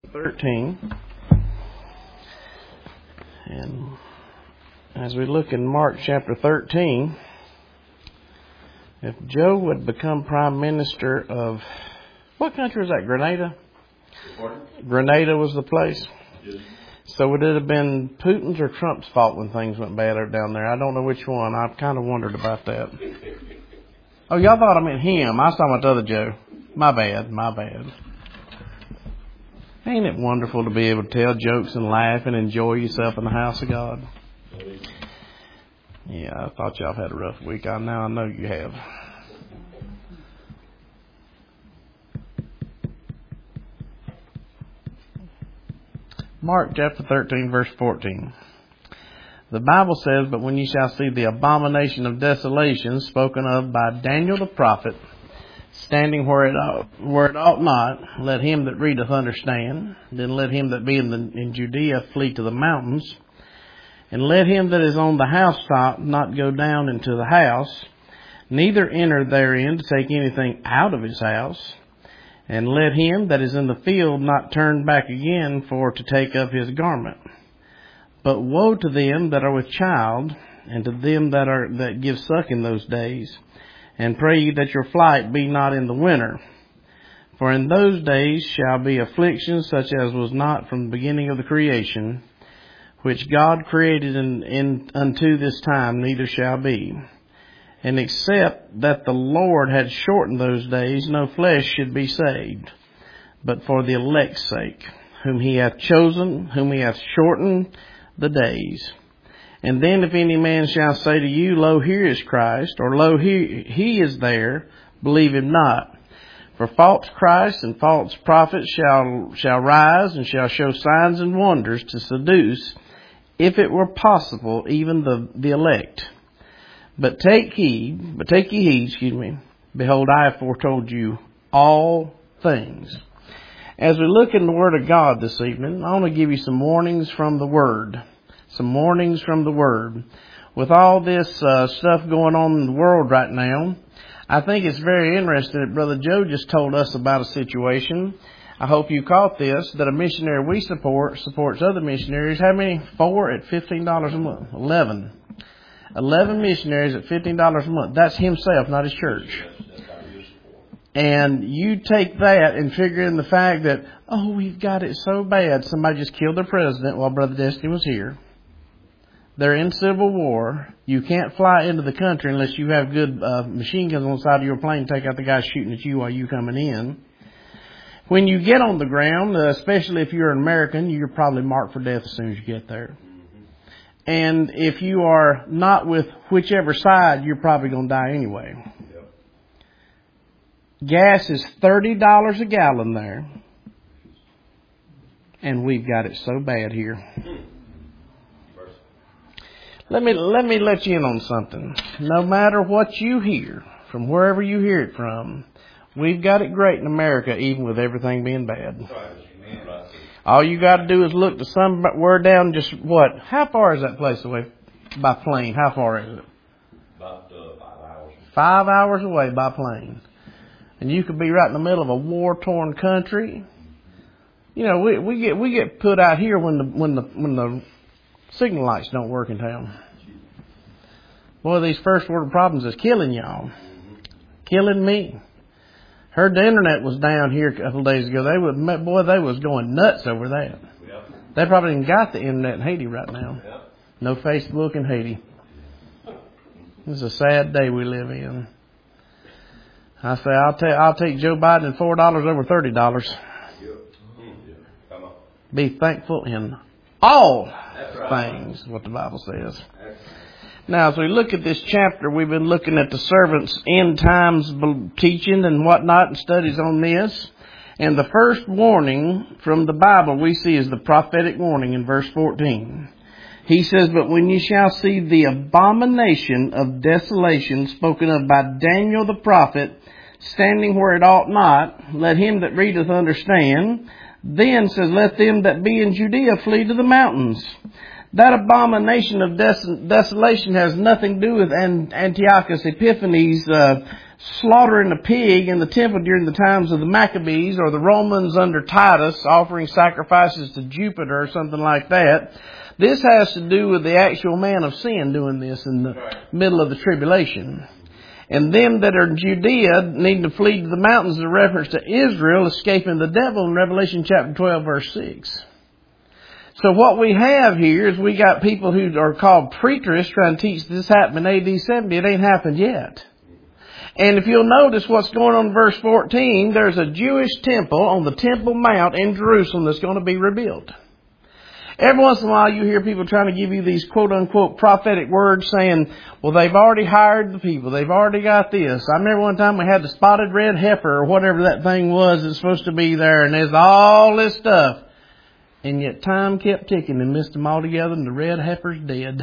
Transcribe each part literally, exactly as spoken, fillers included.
thirteen. And as we look in Mark chapter thirteen, if Joe would become prime minister of, what country was that, Grenada? Pardon? Grenada was the place. Yes. So would it have been Putin's or Trump's fault when things went bad down there? I don't know which one. I've kind of wondered about that. Oh, y'all thought I meant him. I was talking about the other Joe. My bad, my bad. Ain't it wonderful to be able to tell jokes and laugh and enjoy yourself in the house of God? Yeah, I thought y'all had a rough week. I now I know you have. Mark chapter thirteen, verse fourteen. The Bible says, "But when you shall see the abomination of desolation spoken of by Daniel the prophet, standing where it ought, where it ought not, let him that readeth understand. Then let him that be in, the, in Judea flee to the mountains. And let him that is on the housetop not go down into the house, neither enter therein to take anything out of his house. And let him that is in the field not turn back again for to take up his garment. But woe to them that are with child, and to them that are that give suck in those days. And pray ye that your flight be not in the winter. For in those days shall be affliction such as was not from the beginning of the creation, which God created in, in unto this time, neither shall be. And except that the Lord had shortened those days, no flesh should be saved, but for the elect's sake, whom he hath chosen, whom he hath shortened the days. And then if any man shall say to you, Lo, here is Christ, or Lo, he, he is there, believe him not. For false Christs and false prophets shall shall rise and shall show signs and wonders to seduce, if it were possible, even the, the elect. But take heed, but take ye heed, excuse me, behold, I have foretold you all things." As we look in the Word of God this evening, I want to give you some warnings from the Word. Some warnings from the Word. With all this uh, stuff going on in the world right now, I think it's very interesting that Brother Joe just told us about a situation. I hope you caught this, that a missionary we support supports other missionaries. How many? Four at fifteen dollars a month. Eleven. Eleven missionaries at fifteen dollars a month. That's himself, not his church. And you take that and figure in the fact that, oh, we've got it so bad. Somebody just killed their president while Brother Destiny was here. They're in civil war. You can't fly into the country unless you have good uh, machine guns on the side of your plane. Take out the guy shooting at you while you coming in. When you get on the ground, uh, especially if you're an American, you're probably marked for death as soon as you get there. And if you are not with whichever side, you're probably going to die anyway. Yep. Gas is thirty dollars a gallon there. And we've got it so bad here. Let me, let me let you in on something. No matter what you hear, from wherever you hear it from, we've got it great in America, even with everything being bad. All you got to do is look to somewhere down just what? How far is that place away by plane? How far is it? About uh, five hours. Five hours away by plane. And you could be right in the middle of a war-torn country. You know, we, we get we get put out here when the when the when the signal lights don't work in town. Boy, these first world problems is killing y'all. Killing me. Heard the internet was down here a couple of days ago. They would, boy, they was going nuts over that. Yep. They probably even got the internet in Haiti right now. Yep. No Facebook in Haiti. This is a sad day we live in. I say I'll take I'll take Joe Biden at four dollars over thirty dollars. Yep. Come on. Be thankful in all right. things, what the Bible says. Now, as we look at this chapter, we've been looking at the servants' end times teaching and whatnot and studies on this. And the first warning from the Bible we see is the prophetic warning in verse fourteen. He says, "But when ye shall see the abomination of desolation spoken of by Daniel the prophet, standing where it ought not, let him that readeth understand. Then says, let them that be in Judea flee to the mountains. That abomination of des- desolation has nothing to do with An- Antiochus Epiphanes uh, slaughtering a pig in the temple during the times of the Maccabees, or the Romans under Titus offering sacrifices to Jupiter or something like that. This has to do with the actual man of sin doing this in the middle of the tribulation. And them that are in Judea need to flee to the mountains in reference to Israel escaping the devil in Revelation chapter twelve verse six. So what we have here is we got people who are called preterists trying to teach this happened in A D seventy. It ain't happened yet. And if you'll notice what's going on in verse fourteen, there's a Jewish temple on the Temple Mount in Jerusalem that's going to be rebuilt. Every once in a while you hear people trying to give you these quote-unquote prophetic words saying, well, they've already hired the people. They've already got this. I remember one time we had the spotted red heifer or whatever that thing was that's supposed to be there, and there's all this stuff. And yet time kept ticking and missed them altogether, and the red heifer's dead.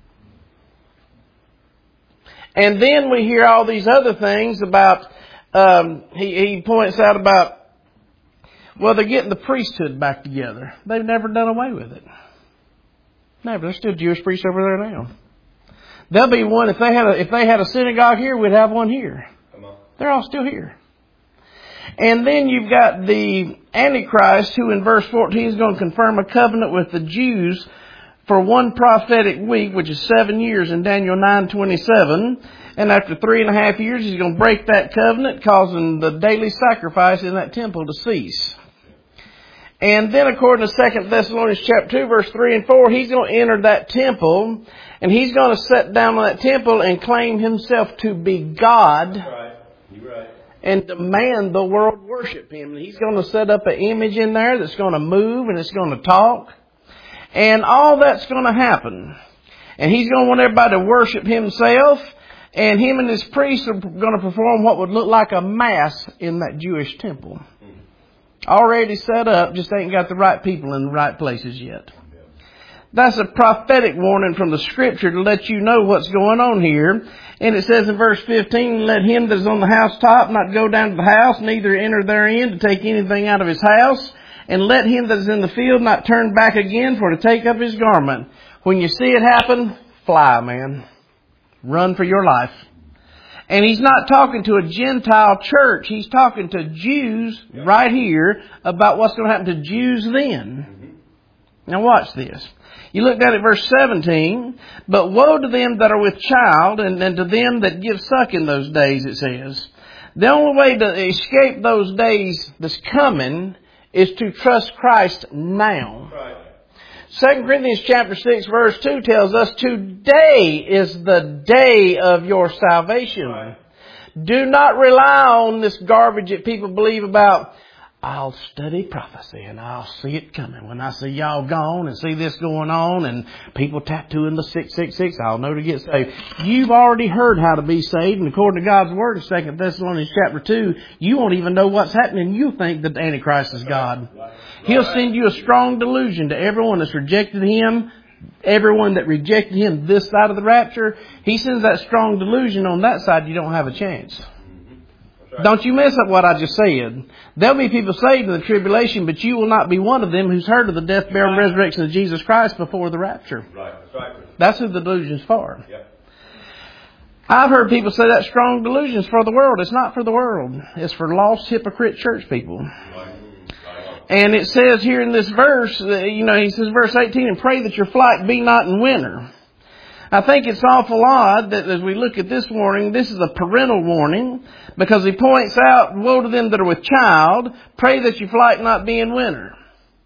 And then we hear all these other things about, um, he, he points out about, well, they're getting the priesthood back together. They've never done away with it. Never. There's still Jewish priests over there now. There'll be one, if they had a, if they had a synagogue here, we'd have one here. Come on. They're all still here. And then you've got the Antichrist, who in verse fourteen is going to confirm a covenant with the Jews for one prophetic week, which is seven years in Daniel nine twenty-seven. And after three and a half years, he's going to break that covenant, causing the daily sacrifice in that temple to cease. And then according to Second Thessalonians chapter two, verse three and four, he's going to enter that temple, and he's going to sit down on that temple and claim himself to be God. You're right. You're right. And demand the world worship him. And he's going to set up an image in there that's going to move and it's going to talk. And all that's going to happen. And he's going to want everybody to worship himself. And him and his priests are going to perform what would look like a mass in that Jewish temple. Already set up, just ain't got the right people in the right places yet. That's a prophetic warning from the Scripture to let you know what's going on here. And it says in verse fifteen, let him that is on the housetop not go down to the house, neither enter therein to take anything out of his house. And let him that is in the field not turn back again for to take up his garment. When you see it happen, fly, man. Run for your life. And he's not talking to a Gentile church. He's talking to Jews right here about what's going to happen to Jews then. Now watch this. You look down at verse seventeen. But woe to them that are with child, and, and to them that give suck in those days, it says. The only way to escape those days that's coming is to trust Christ now. Right. Second Corinthians chapter six verse two tells us today is the day of your salvation. Right. Do not rely on this garbage that people believe about, I'll study prophecy and I'll see it coming. When I see y'all gone and see this going on and people tattooing the six six six, I'll know to get saved. You've already heard how to be saved, and according to God's Word in Second Thessalonians chapter two, you won't even know what's happening. You think that the Antichrist is God. He'll send you a strong delusion to everyone that's rejected Him, everyone that rejected Him this side of the rapture. He sends that strong delusion on that side, you don't have a chance. Right. Don't you mess up what I just said. There'll be people saved in the tribulation, but you will not be one of them who's heard of the death, burial, and resurrection of Jesus Christ before the rapture. Right. That's right. That's who the delusion's for. Yep. I've heard people say that strong delusion's for the world. It's not for the world. It's for lost, hypocrite church people. Right. And it says here in this verse, you know, he says, verse eighteen, and pray that your flight be not in winter. I think it's awful odd that as we look at this warning, this is a parental warning, because he points out, woe to them that are with child, pray that your flight not be in winter.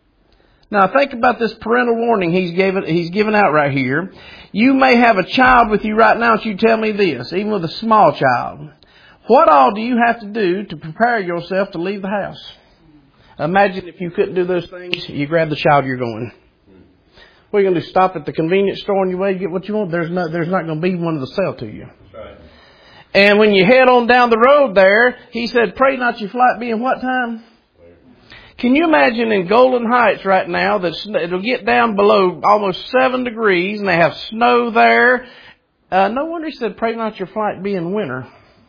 Now think about this parental warning he's given, he's given out right here. You may have a child with you right now, and you tell me this, even with a small child. What all do you have to do to prepare yourself to leave the house? Imagine if you couldn't do those things, you grab the child, you're going. What are you going to do? Stop at the convenience store on your way to get what you want? There's not, there's not going to be one to sell to you. That's right. And when you head on down the road there, he said, pray not your flight be in what time? Can you imagine in Golden Heights right now that it'll get down below almost seven degrees and they have snow there? Uh, no wonder he said, pray not your flight be in winter.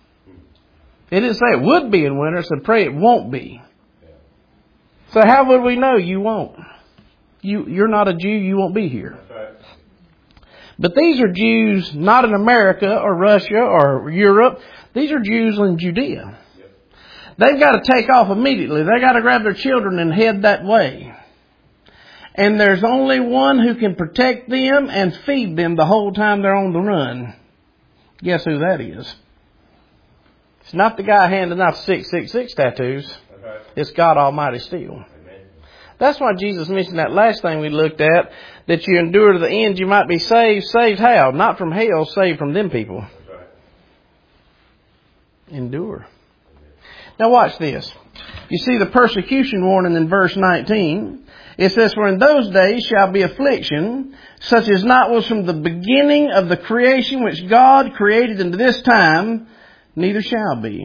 It didn't say it would be in winter. It said, pray it won't be. So how would we know you won't? You, you're not a Jew, you won't be here. That's right. But these are Jews not in America or Russia or Europe. These are Jews in Judea. Yep. They've got to take off immediately. They've got to grab their children and head that way. And there's only one who can protect them and feed them the whole time they're on the run. Guess who that is? It's not the guy handing out six six six tattoos. That's right. It's God Almighty still. Amen. That's why Jesus mentioned that last thing we looked at, that you endure to the end, you might be saved. Saved how? Not from hell, saved from them people. That's right. Endure. Now watch this. You see the persecution warning in verse nineteen. It says, for in those days shall be affliction, such as not was from the beginning of the creation which God created into this time, neither shall be.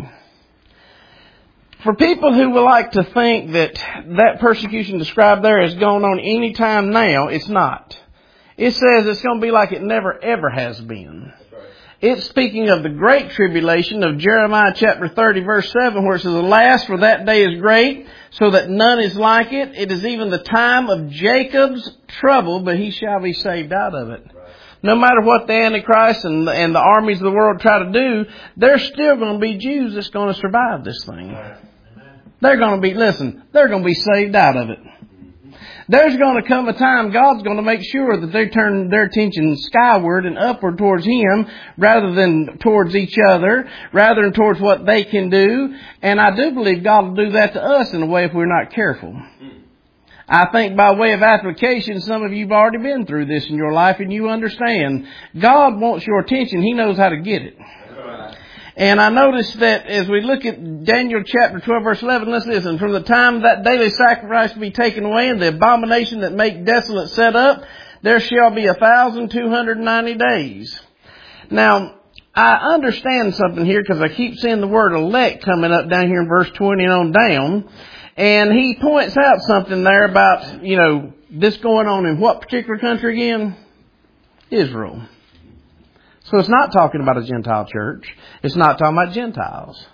For people who would like to think that that persecution described there is going on any time now, it's not. It says it's going to be like it never ever has been. That's right. It's speaking of the great tribulation of Jeremiah chapter thirty verse seven, where it says, alas, for that day is great, so that none is like it. It is even the time of Jacob's trouble, but he shall be saved out of it. Right. No matter what the Antichrist and the, and the armies of the world try to do, there's still going to be Jews that's going to survive this thing. Right. They're going to be, listen, they're going to be saved out of it. There's going to come a time God's going to make sure that they turn their attention skyward and upward towards Him rather than towards each other, rather than towards what they can do. And I do believe God will do that to us in a way if we're not careful. I think by way of application, some of you have already been through this in your life and you understand. God wants your attention. He knows how to get it. And I noticed that as we look at Daniel chapter twelve verse eleven, let's listen. From the time that daily sacrifice be taken away and the abomination that make desolate set up, there shall be a thousand two hundred ninety days. Now, I understand something here because I keep seeing the word elect coming up down here in verse twenty and on down. And he points out something there about, you know, this going on in what particular country again? Israel. So it's not talking about a Gentile church. It's not talking about Gentiles.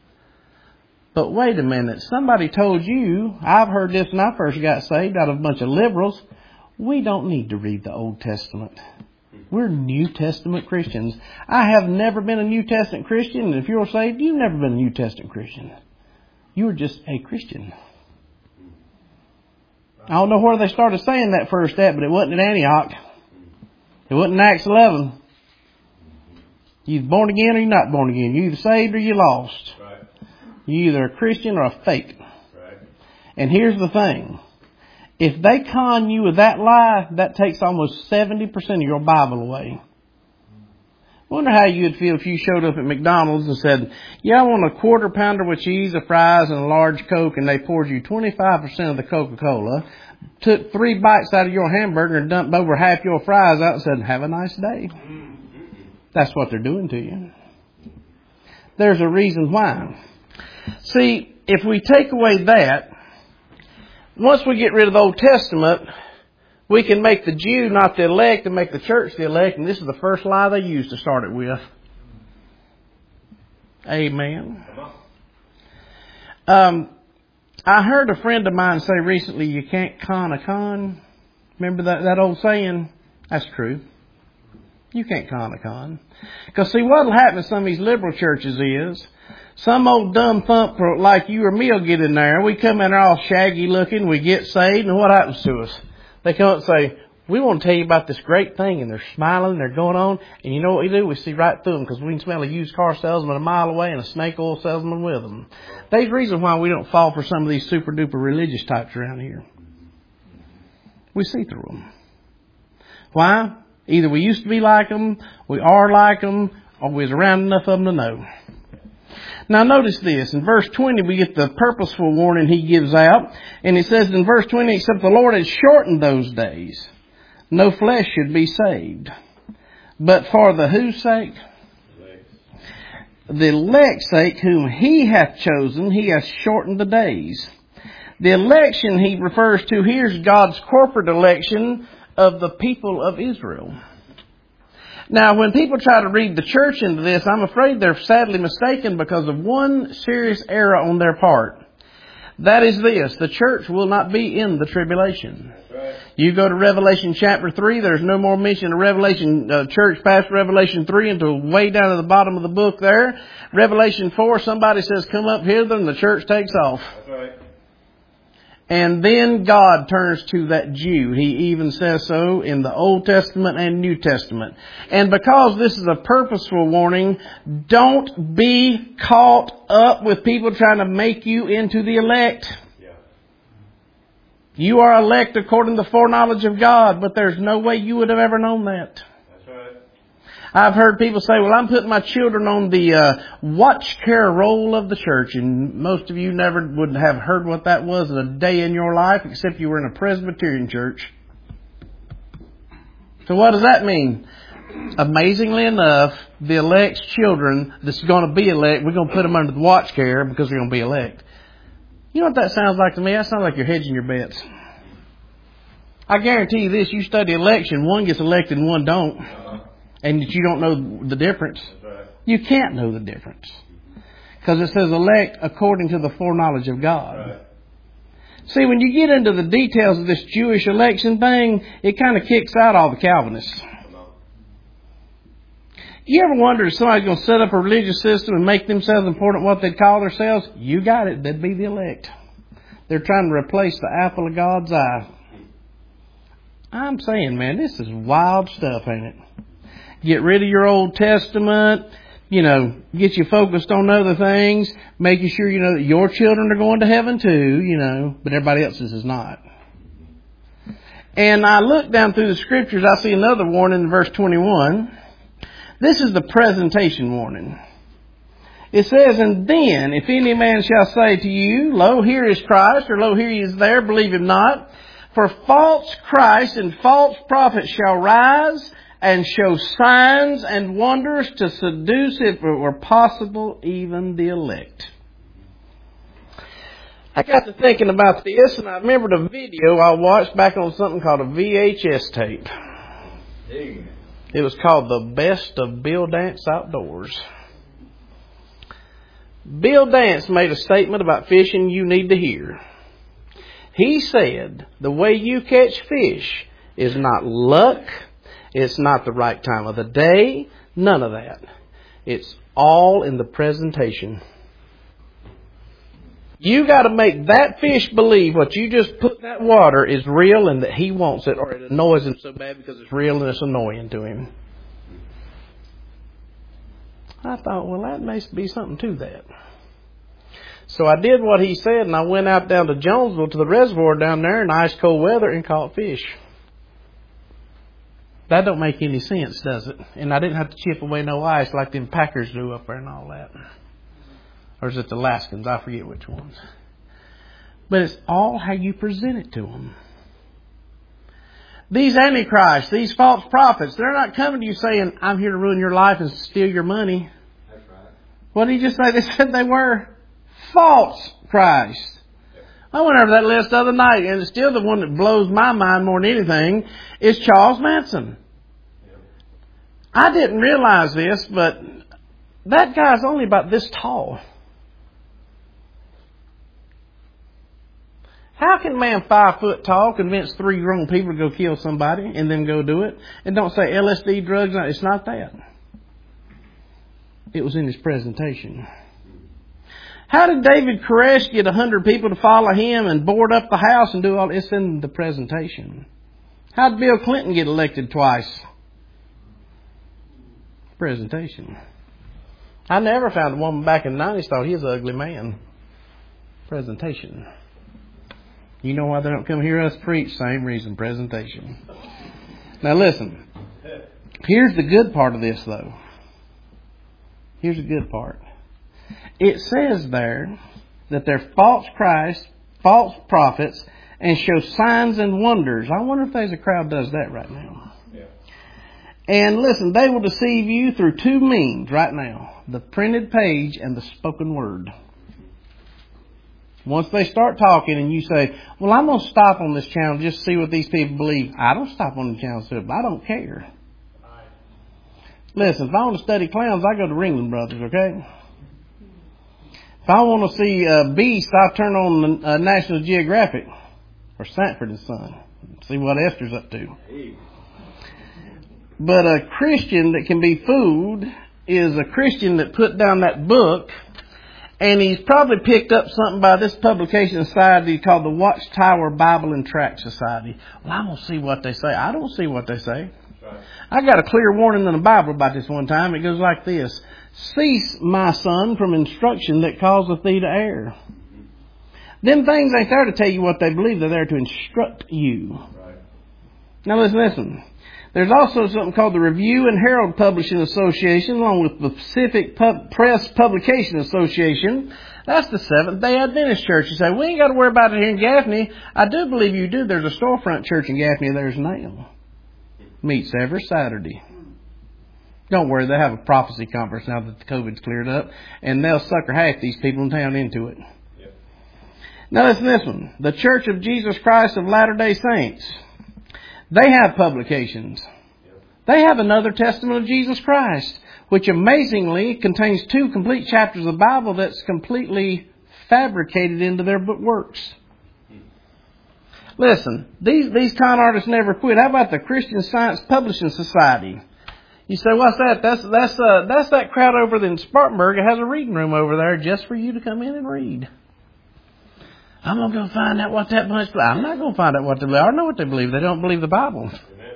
But wait a minute. Somebody told you, I've heard this when I first got saved out of a bunch of liberals, we don't need to read the Old Testament. We're New Testament Christians. I have never been a New Testament Christian. And if you're saved, you've never been a New Testament Christian. You're just a Christian. I don't know where they started saying that first step, but it wasn't at Antioch. It wasn't in Acts eleven. You're born again or you're not born again. You're either saved or you're lost. Right. You're either a Christian or a fake. Right. And here's the thing. If they con you with that lie, that takes almost seventy percent of your Bible away. Wonder how you'd feel if you showed up at McDonald's and said, yeah, I want a quarter pounder with cheese, a fries, and a large Coke, and they poured you twenty-five percent of the Coca-Cola, took three bites out of your hamburger and dumped over half your fries out and said, have a nice day. That's what they're doing to you. There's a reason why. See, if we take away that, once we get rid of the Old Testament, we can make the Jew not the elect and make the church the elect. And this is the first lie they used to start it with. Amen. Um, I heard a friend of mine say recently, you can't con a con. Remember that, that old saying? That's true. You can't con a con. Because see, what'll happen in some of these liberal churches is, some old dumb thump like you or me will get in there. We come in there all shaggy looking. We get saved. And what happens to us? They come up and say, we want to tell you about this great thing. And they're smiling. They're going on. And you know what we do? We see right through them because we can smell a used car salesman a mile away and a snake oil salesman with them. There's a reason why we don't fall for some of these super duper religious types around here. We see through them. Why? Either we used to be like them, we are like them, or we was around enough of them to know. Now notice this. In verse twenty, we get the purposeful warning he gives out. And it says in verse twenty, except the Lord has shortened those days, no flesh should be saved. But for the whose sake? The elect's sake, whom he hath chosen, he hath shortened the days. The election he refers to here is God's corporate election of the people of Israel. Now, when people try to read the church into this, I'm afraid they're sadly mistaken because of one serious error on their part. That is this: the church will not be in the tribulation. Right. You go to Revelation chapter three, there's no more mention of Revelation, uh, church past Revelation three until way down at the bottom of the book there. Revelation four, somebody says, come up hither, and the church takes off. That's right. And then God turns to that Jew. He even says so in the Old Testament and New Testament. And because this is a purposeful warning, don't be caught up with people trying to make you into the elect. Yeah. You are elect according to the foreknowledge of God, but there's no way you would have ever known that. That's right. I've heard people say, well, I'm putting my children on the uh, watch care roll of the church. And most of you never would have heard what that was in a day in your life, except you were in a Presbyterian church. So what does that mean? Amazingly enough, the elect's children that's going to be elect, we're going to put them under the watch care because they're going to be elect. You know what that sounds like to me? That sounds like you're hedging your bets. I guarantee you this, you study election, one gets elected and one don't. Uh-huh. And that you don't know the difference. That's right. You can't know the difference. Because it says elect according to the foreknowledge of God. Right. See, when you get into the details of this Jewish election thing, it kind of kicks out all the Calvinists. Come on. You ever wonder if somebody's going to set up a religious system and make themselves important what they call themselves? You got it. They'd be the elect. They're trying to replace the apple of God's eye. I'm saying, man, this is wild stuff, ain't it? Get rid of your Old Testament, you know, get you focused on other things, making sure you know that your children are going to heaven too, you know, but everybody else's is not. And I look down through the scriptures, I see another warning in verse twenty-one. This is the presentation warning. It says, and then, if any man shall say to you, lo, here is Christ, or lo, here he is there, believe him not. For false Christ and false prophets shall rise and show signs and wonders to seduce, if it were possible, even the elect. I got to thinking about this, and I remembered a video I watched back on something called a V H S tape. Amen. It was called The Best of Bill Dance Outdoors. Bill Dance made a statement about fishing you need to hear. He said, the way you catch fish is not luck. It's not the right time of the day. None of that. It's all in the presentation. You got to make that fish believe what you just put in that water is real and that he wants it, or it annoys him so bad because it's real and it's annoying to him. I thought, well, that may be something to that. So I did what he said, and I went out down to Jonesville to the reservoir down there in ice cold weather and caught fish. That don't make any sense, does it? And I didn't have to chip away no ice like them Packers do up there and all that. Or is it the Alaskans? I forget which ones. But it's all how you present it to them. These antichrists, these false prophets, they're not coming to you saying, I'm here to ruin your life and steal your money. That's right. What did he just say? They said they were false Christ. I went over that list the other night, and it's still the one that blows my mind more than anything, is Charles Manson. I didn't realize this, but that guy's only about this tall. How can a man five foot tall convince three grown people to go kill somebody and then go do it? And don't say L S D, drugs. It's not that. It was in his presentation. How did David Koresh get a hundred people to follow him and board up the house and do all this? In the presentation? How did Bill Clinton get elected twice? Presentation. I never found a woman back in the nineties thought he was an ugly man. Presentation. You know why they don't come hear us preach? Same reason, presentation. Now listen. Here's the good part of this though. Here's the good part. It says there that they're false Christ, false prophets, and show signs and wonders. I wonder if there's a crowd that does that right now. Yeah. And listen, they will deceive you through two means right now. The printed page and the spoken word. Once they start talking and you say, well, I'm going to stop on this channel just to see what these people believe. I don't stop on the channel, so I don't care. Right. Listen, if I want to study clowns, I go to Ringling Brothers, okay? If I want to see uh, Beast, I turn on uh, National Geographic or Sanford and Son. See what Esther's up to. But a Christian that can be fooled is a Christian that put down that book, and he's probably picked up something by this publication society called the Watchtower Bible and Tract Society. Well, I'm going to see what they say. I don't see what they say. Right. I got a clear warning in the Bible about this one time. It goes like this. Cease, my son, from instruction that causeth thee to err. Them things ain't there to tell you what they believe. They're there to instruct you. Right. Now listen, listen. There's also something called the Review and Herald Publishing Association, along with the Pacific Pub- Press Publication Association. That's the Seventh-day Adventist Church. You say, we ain't got to worry about it here in Gaffney. I do believe you do. There's a storefront church in Gaffney. There's now. Meets every Saturday. Don't worry, they have a prophecy conference now that the COVID's cleared up, and they'll sucker half these people in town into it. Yep. Now listen to this one. The Church of Jesus Christ of Latter-day Saints. They have publications. Yep. They have another Testament of Jesus Christ, which amazingly contains two complete chapters of the Bible that's completely fabricated into their works. Listen, these, these con artists never quit. How about the Christian Science Publishing Society? You say, what's that? That's that's uh, that's that crowd over in Spartanburg. It has a reading room over there just for you to come in and read. I'm going to go find out what that bunch believes. I'm not going to find out what they believe. I know what they believe. They don't believe the Bible. Amen.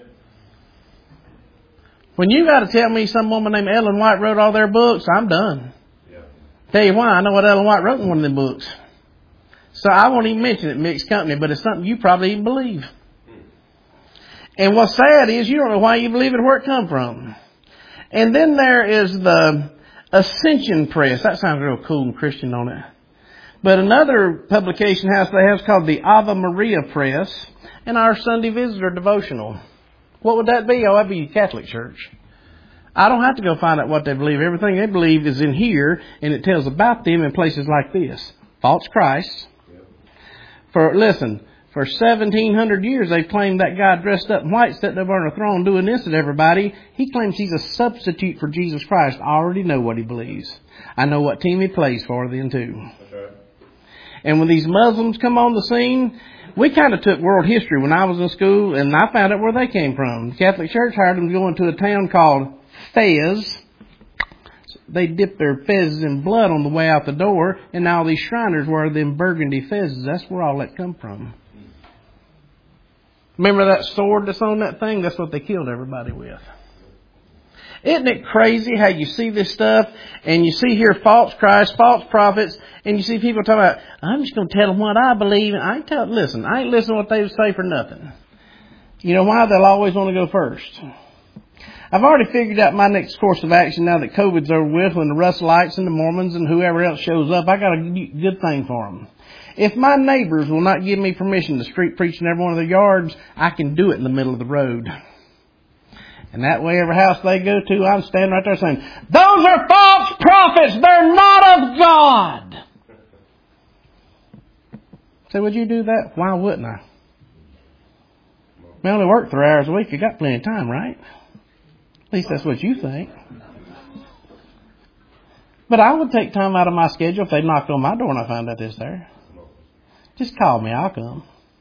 When you got to tell me some woman named Ellen White wrote all their books, I'm done. Yeah. Tell you why, I know what Ellen White wrote in one of them books. So I won't even mention it, mixed company, but it's something you probably even believe. And what's sad is you don't know why you believe it or where it come from. And then there is the Ascension Press. That sounds real cool and Christian, don't it? But another publication house they have is called the Ave Maria Press and our Sunday Visitor Devotional. What would that be? Oh, that'd be Catholic Church. I don't have to go find out what they believe. Everything they believe is in here, and it tells about them in places like this. False Christ. For, listen, for seventeen hundred years they've claimed that guy dressed up in white sitting over on a throne doing this to everybody. He claims he's a substitute for Jesus Christ. I already know what he believes. I know what team he plays for then too. That's right. And when these Muslims come on the scene, we kind of took world history when I was in school, and I found out where they came from. The Catholic Church hired them to go into a town called Fez. They dipped their fezzes in blood on the way out the door, and now these Shriners wear them burgundy fezzes. That's where all that come from. Remember that sword that's on that thing? That's what they killed everybody with. Isn't it crazy how you see this stuff and you see here false Christ, false prophets, and you see people talking about, I'm just going to tell them what I believe. And I ain't tell, listen, I ain't listening to what they say for nothing. You know why? They'll always want to go first. I've already figured out my next course of action now that COVID's over with. When the Russellites and the Mormons and whoever else shows up, I got a good thing for them. If my neighbors will not give me permission to street preach in every one of their yards, I can do it in the middle of the road. And that way, every house they go to, I'm standing right there saying, those are false prophets. They're not of God. Say, would you do that? Why wouldn't I? We only work three hours a week. You got plenty of time, right? At least that's what you think. But I would take time out of my schedule if they knocked on my door and I found out this there. Just call me. I'll come.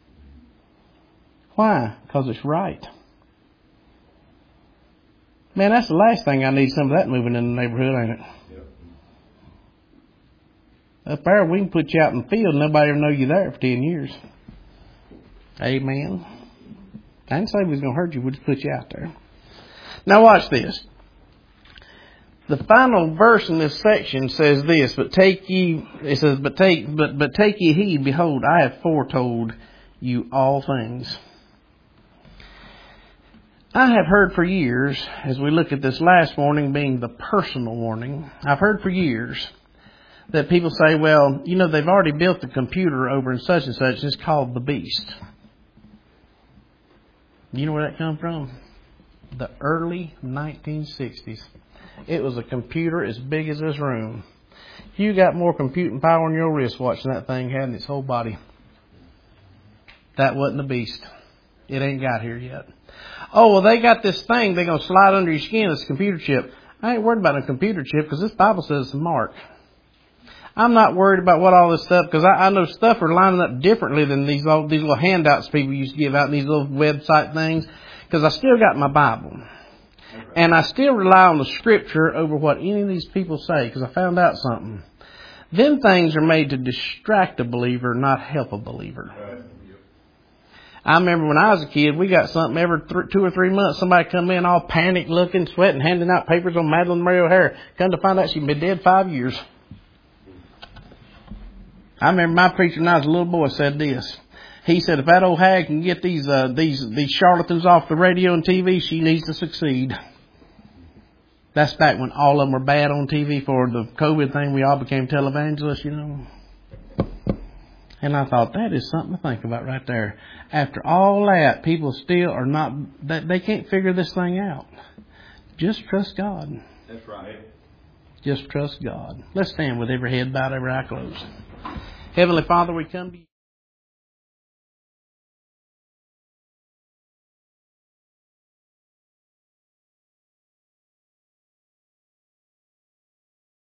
Why? Because it's right. Man, that's the last thing I need, some of that moving in the neighborhood, ain't it? Yep. Up there, we can put you out in the field and nobody ever know you there for ten years. Amen. I didn't say we was going to hurt you. We'll just put you out there. Now watch this. The final verse in this section says this, but take ye, it says, but take, but, but take ye heed, behold, I have foretold you all things. I have heard for years, as we look at this last warning being the personal warning, I've heard for years that people say, well, you know, they've already built the computer over in such and such, and it's called the Beast. You know where that come from? The early nineteen sixties. It was a computer as big as this room. You got more computing power on your wristwatch than that thing had in its whole body. That wasn't the Beast. It ain't got here yet. Oh, well, they got this thing they're going to slide under your skin. It's a computer chip. I ain't worried about a computer chip because this Bible says it's a mark. I'm not worried about what all this stuff, because I, I know stuff are lining up differently than these old, these little handouts people used to give out, these little website things, because I still got my Bible. And I still rely on the Scripture over what any of these people say, because I found out something. Them things are made to distract a believer, not help a believer. I remember when I was a kid, we got something every th- two or three months. Somebody come in all panicked, looking, sweating, handing out papers on Madeline Murray O'Hara. Come to find out she'd been dead five years. I remember my preacher when I was a little boy said this. He said, if that old hag can get these uh, these these charlatans off the radio and T V, she needs to succeed. That's back when all of them were bad on T V for the COVID thing. We all became televangelists, you know. And I thought, that is something to think about right there. After all that, people still are not, they, they can't figure this thing out. Just trust God. That's right. Just trust God. Let's stand with every head bowed, every eye closed. Heavenly Father, we come to you.